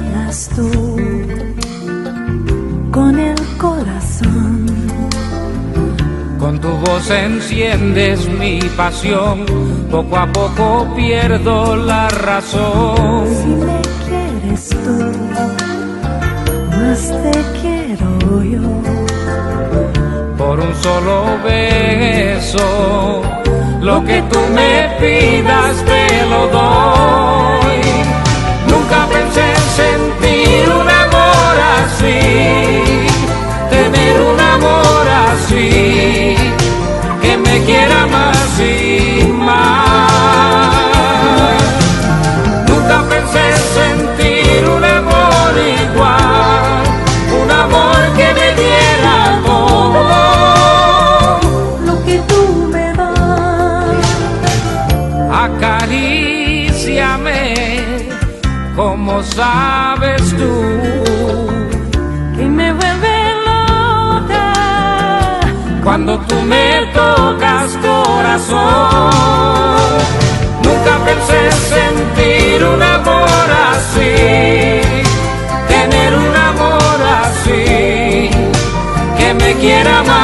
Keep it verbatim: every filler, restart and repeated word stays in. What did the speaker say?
hablas tú con el corazón. Con tu voz enciendes mi pasión, poco a poco pierdo la razón. Si me quieres tú, más te quiero yo. Por un solo beso, lo que tú me pidas te lo doy. Nunca pensé en sentir un amor así, tener un amor así, que me quiera más y más. Nunca pensé en sentir un amor igual, un amor que me diera todo lo que tú me das. Acaríciame como sabes tú, que me vuelve loca cuando tú me tocas, corazón. Nunca pensé sentir un amor así, tener un amor así, que me quiera más